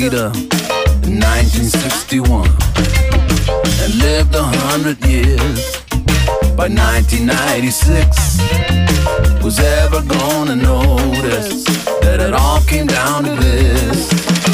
leader in 1961 and lived 100 years. By 1996, was ever gonna notice that it all came down to this?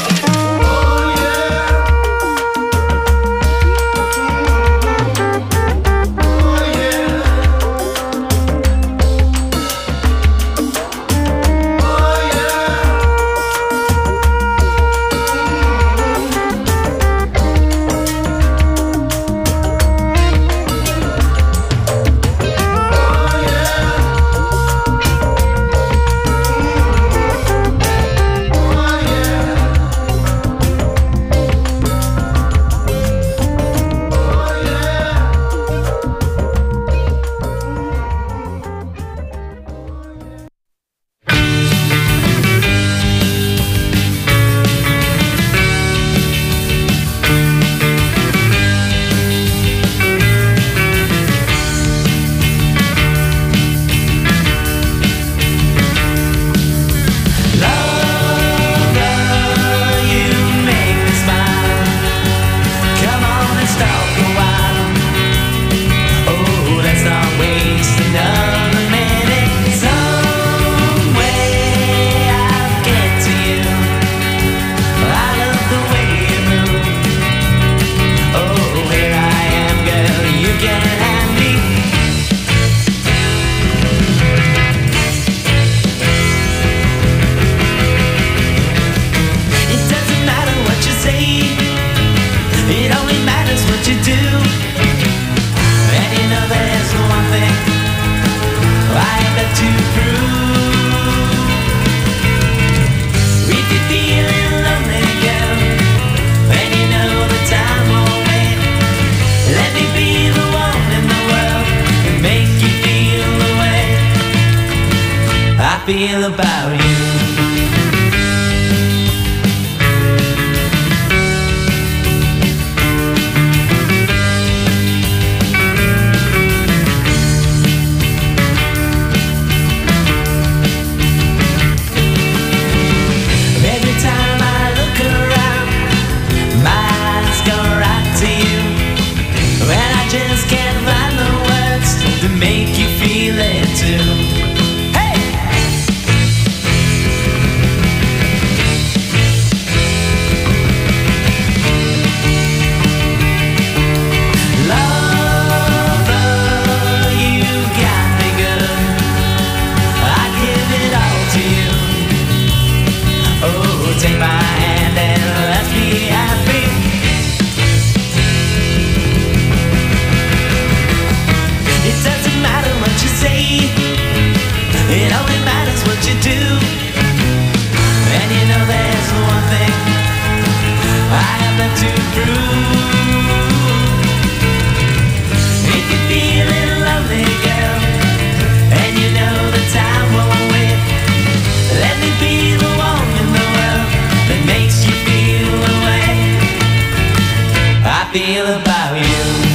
Feel about you. Every time I look around, my eyes go right to you, and I just can't find the words to make you feel it too. Take my hand and let's be happy. It doesn't matter what you say, it only matters what you do. And you know there's one thing I have left to prove. If you're feeling lonely, girl, and you know the time won't wait, let me be the one in the world that makes you feel the way I feel about you.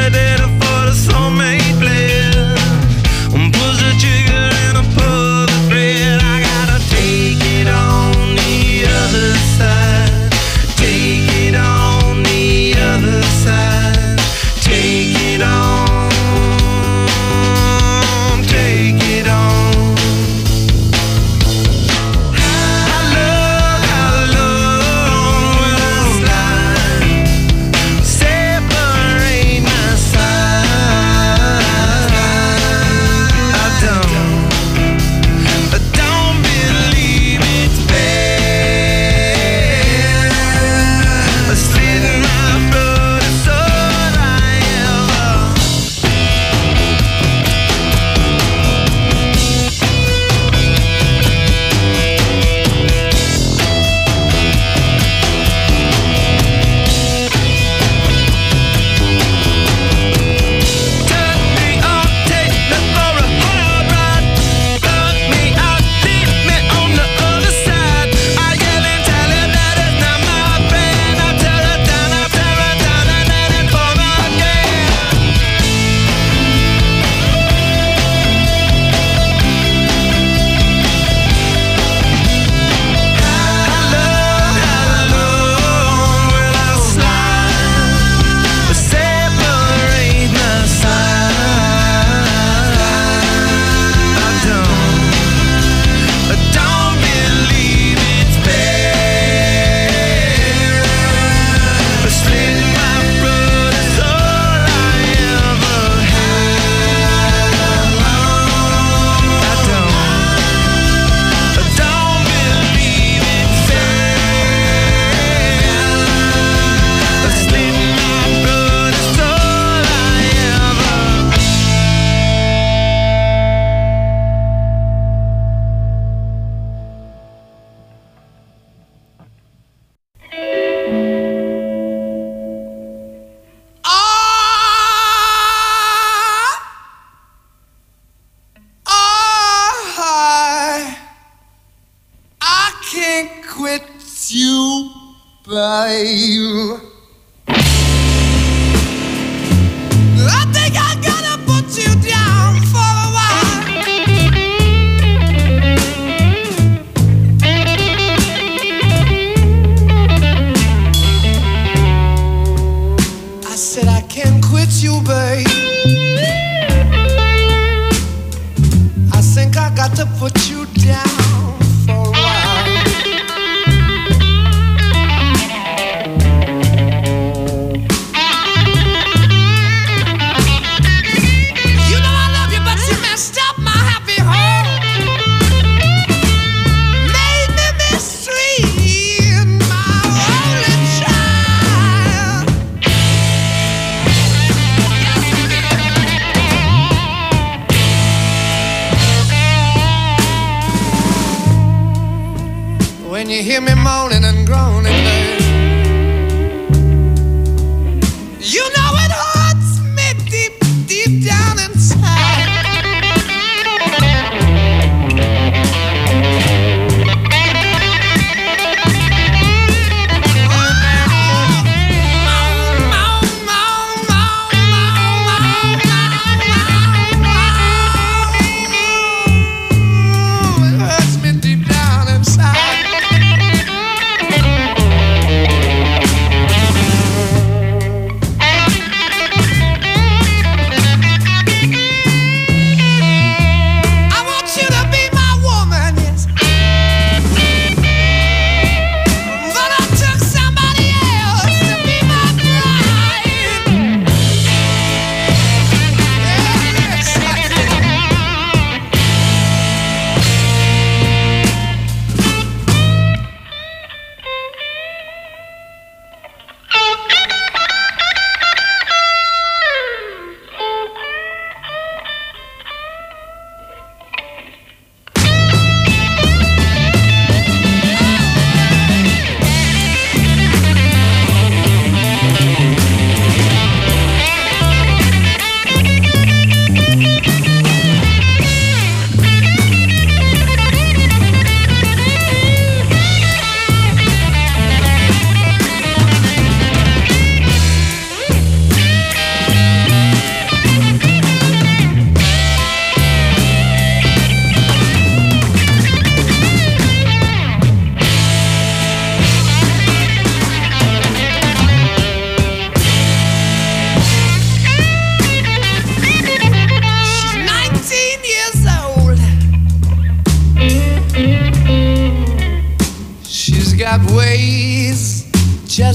validator for the soulmate blend. Pulls the trigger and I pull the thread. I gotta take it on the other side. Take it on the other side. Take it on. Take it on.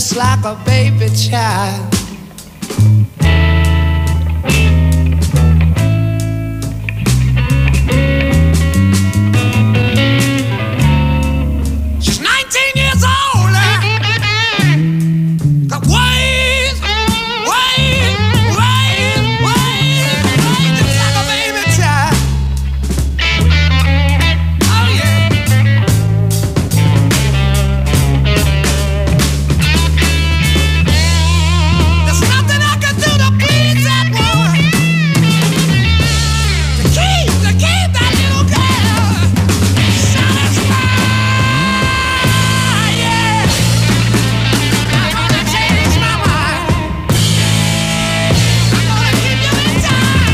just like a baby child. She's 19 years old. Got ways, just like a baby child. Oh yeah. There's nothing I can do to please that woman. To keep that little girl satisfied. Yeah. I'm gonna change my mind. I'm gonna keep you in time.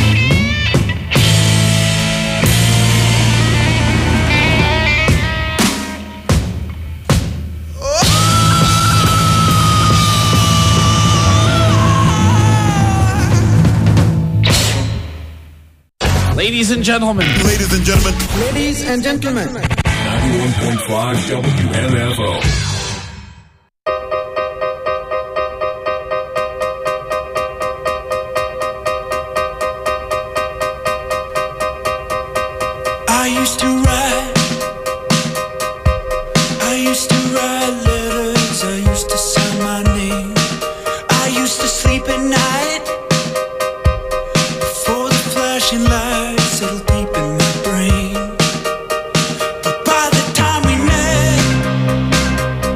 Ladies and gentlemen. Ladies and gentlemen. Ladies and gentlemen. 91.5 WMFO. I used to write letters, I used to sign my name. I used to sleep at night before the flashing lights settled deep in my brain. But by the time we met,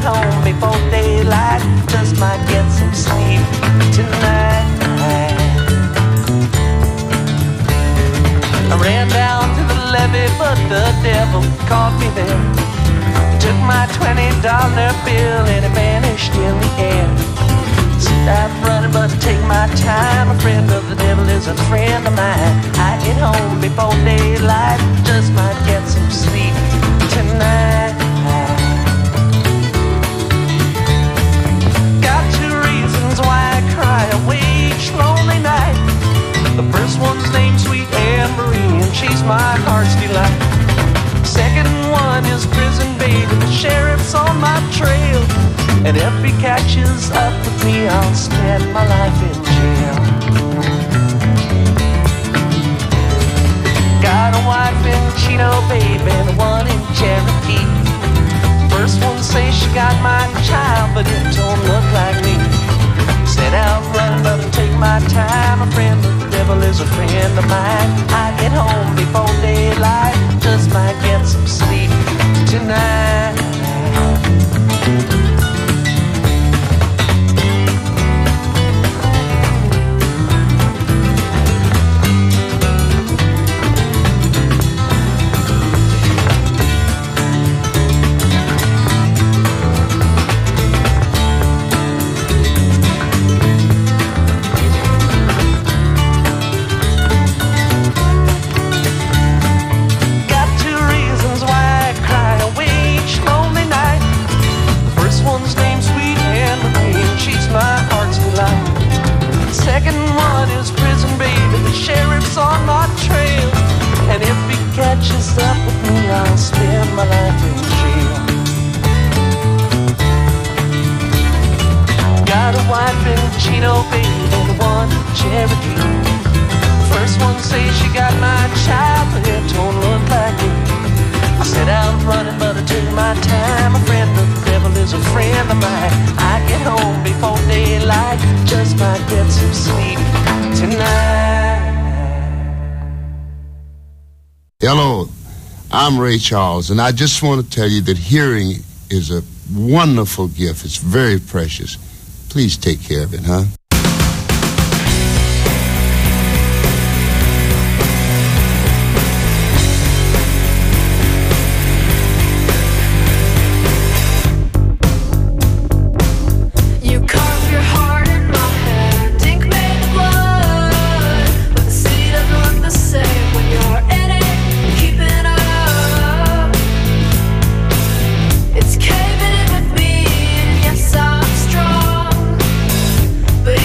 home before daylight. Just might get some sleep tonight. I ran down to the levee, but the devil caught me there. Took my $20 bill and it vanished in the air. Stop running, but take my time. A friend of the devil is a friend of mine. I get home before daylight. Just might get some sleep tonight. Got two reasons why I cry away each lonely night. The first one's named Sweet Anne Marie, and she's my heart's delight. Second one is prison baby, the sheriff's on my trail. And if he catches up with me, I'll spend my life in jail. Got a wife in Chino, baby, and one in Cherokee. First one says she got my child, but it don't look like me. Set out running, but I'll take my time. A friend of the devil is a friend of mine. I get home before daylight. Just might get some sleep tonight. Hello, I'm Ray Charles, and I just want to tell you that hearing is a wonderful gift. It's very precious. Please take care of it, huh? But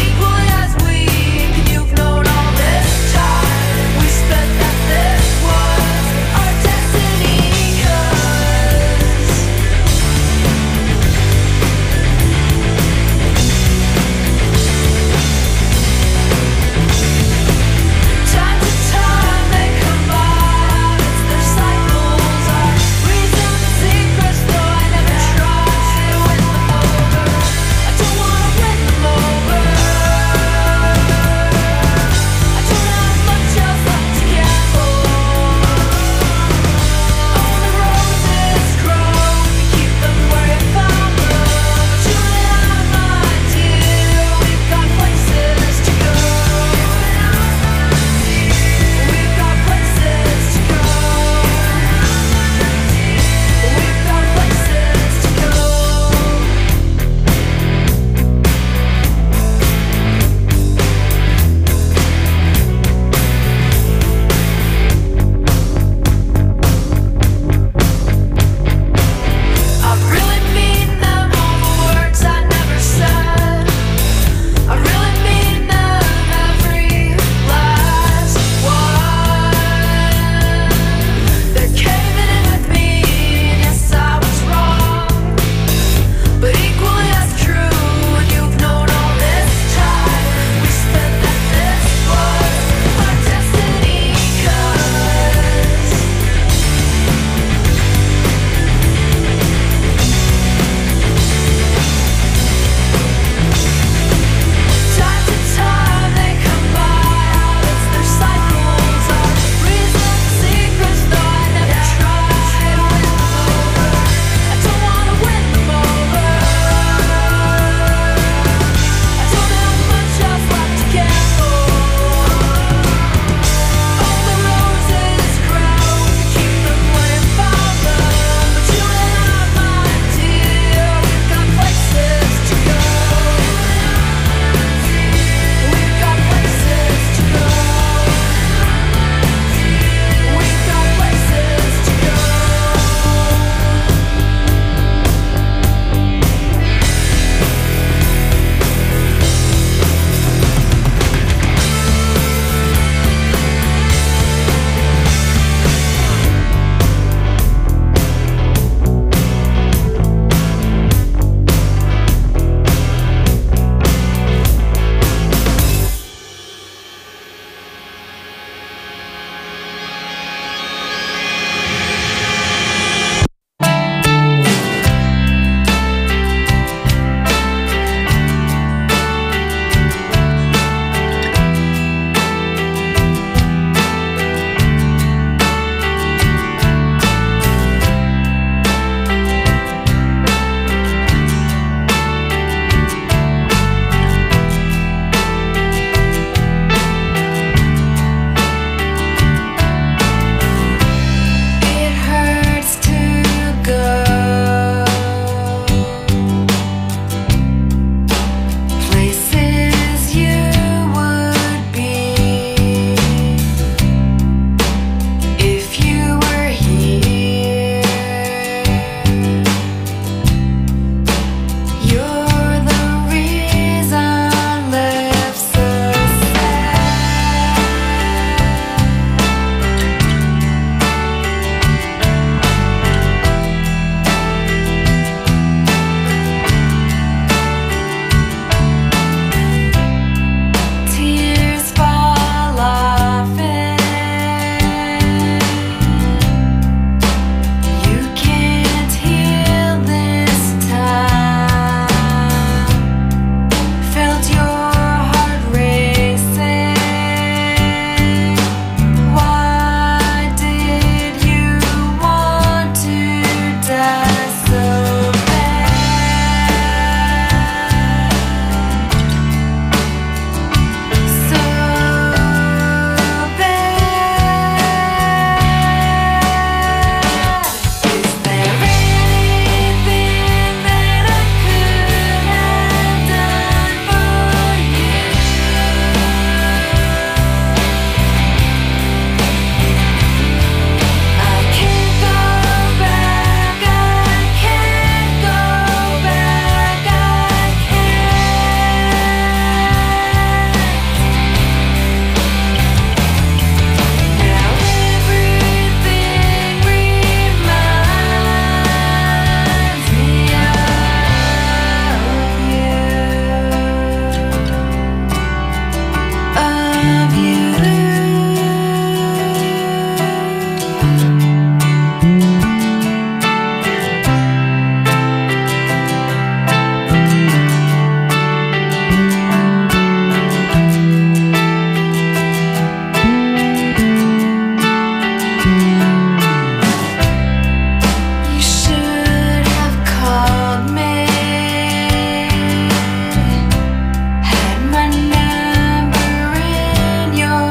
Had my number in your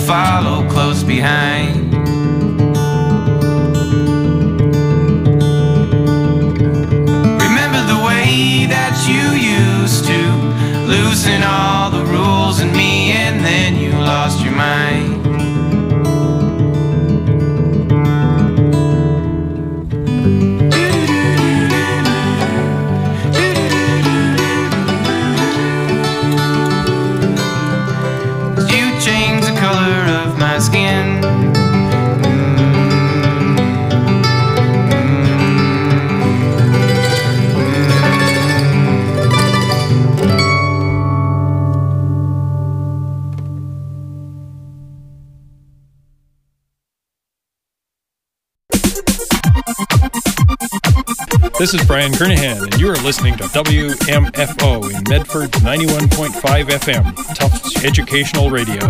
follow close behind. Remember the way that you used to loosen all the rules in me, and then you lost your mind. Skin. This is Brian Kernahan, and you are listening to WMFO in Medford 91.5 FM, Tufts Educational Radio.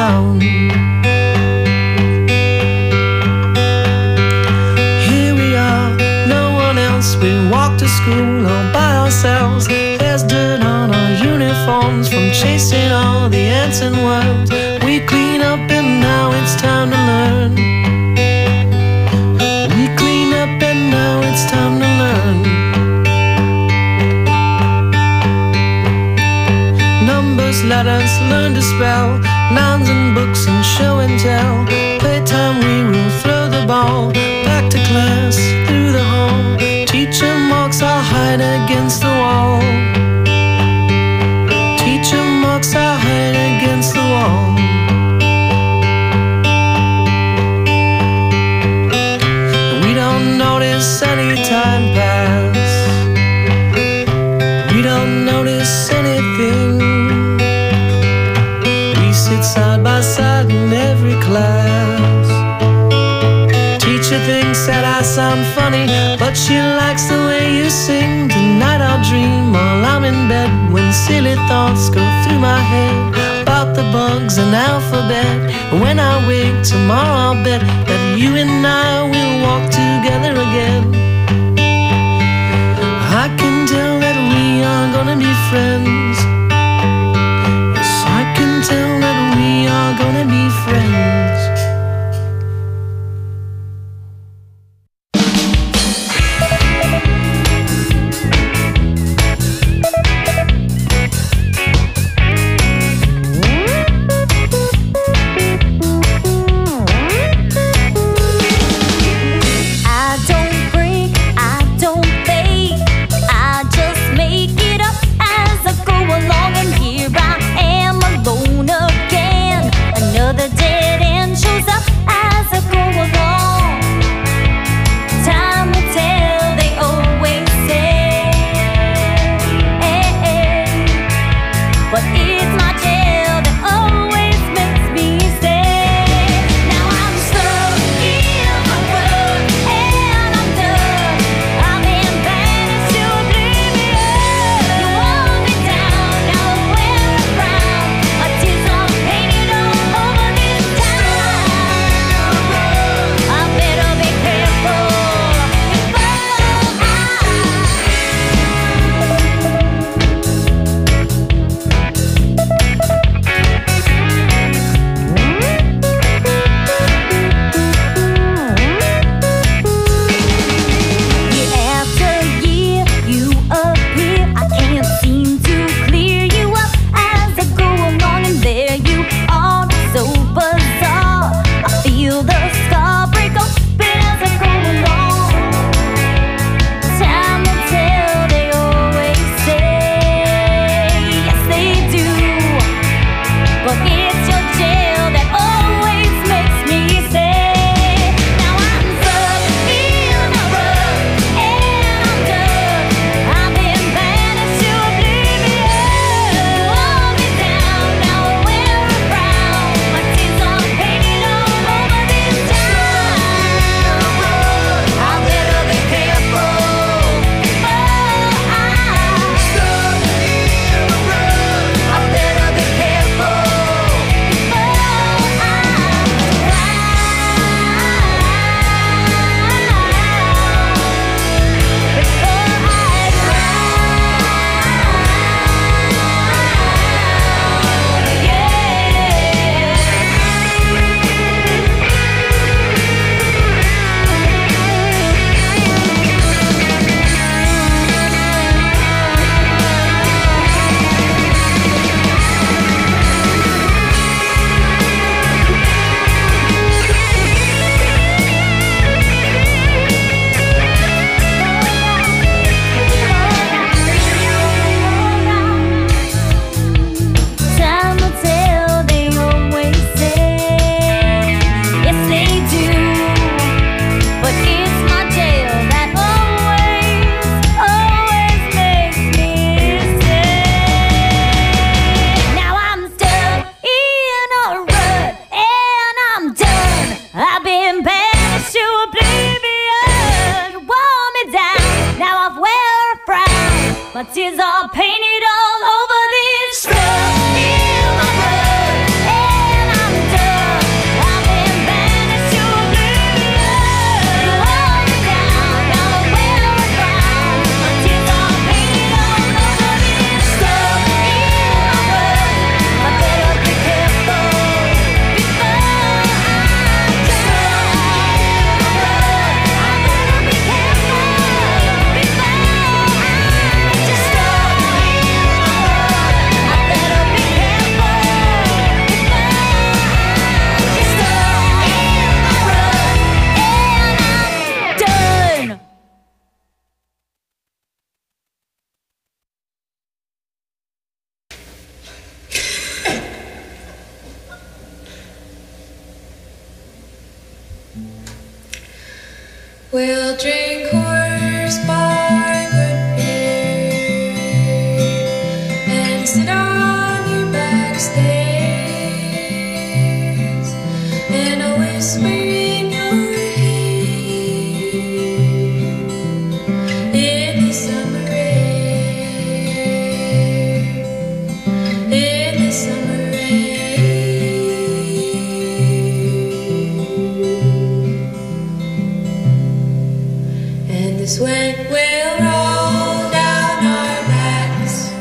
around. Here we are, no one else. We walk to school all by ourselves. There's dirt on our uniforms from chasing all the ants and worms. We clean up and now it's time to learn. We clean up and now it's time to learn. Numbers, letters, learn to spell, nouns and books and show and tell. Playtime we will throw the ball back to class through the hall. Teacher marks our hide against the wall. Teacher marks our hide against the wall. We don't notice any time pass. We don't notice anything. We sit side by side in every class. Teacher thinks that I sound funny, but she likes the way you sing. Tonight I'll dream while I'm in bed, when silly thoughts go through my head about the bugs and alphabet. And when I wake tomorrow I'll bet that you and I will walk together again. I can tell that we are gonna be friends. Yes, I can tell that we are gonna be friends. I don't make it up as I go. We'll drink horse by good beer and sit on your back stairs, and I'll whisper in your ear in the summer air, in the summer air. And the sweat will roll down our backs,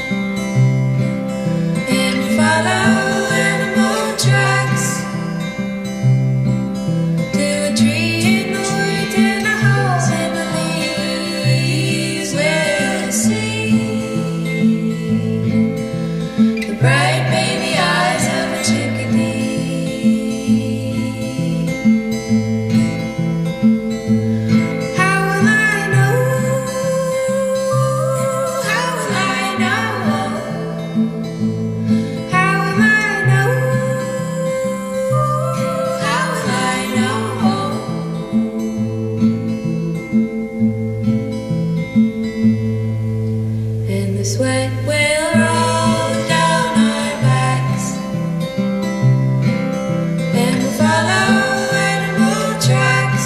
and we follow animal tracks to a tree in the woods and a house in the leaves. We'll see the bright baby eyes of a chickadee. How will I know? How will I know? How will I know? How will I know? And the sweat will roll down our backs, and we'll follow animal tracks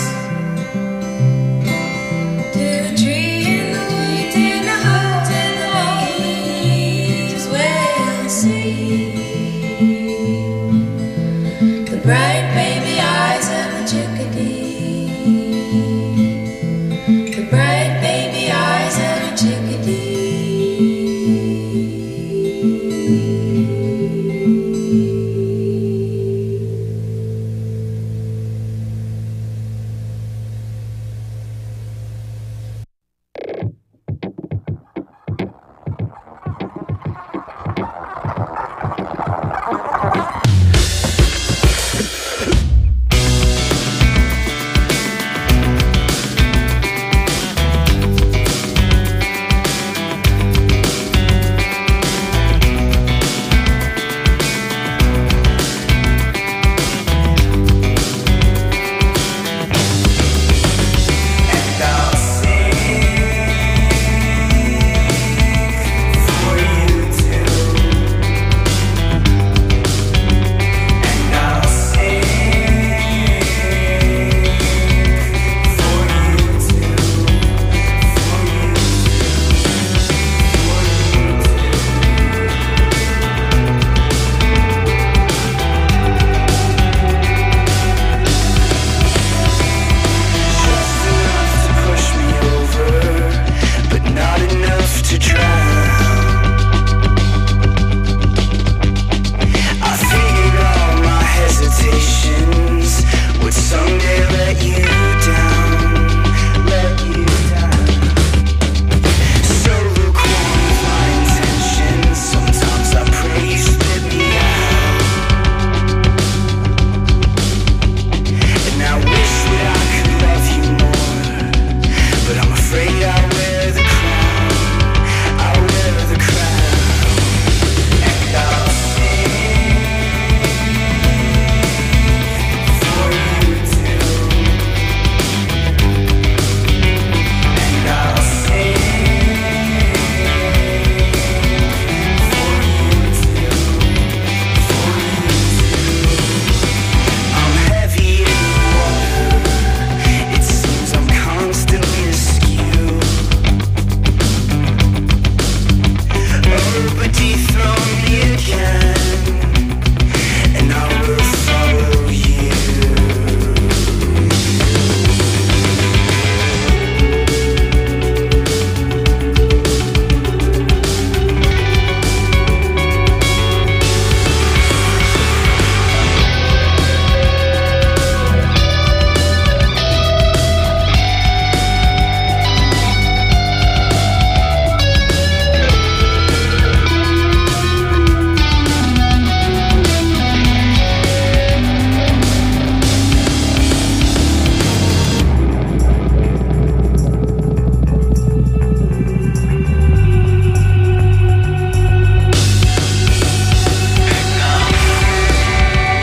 to a tree in the woods and a house in the leaves. We'll see the bright baby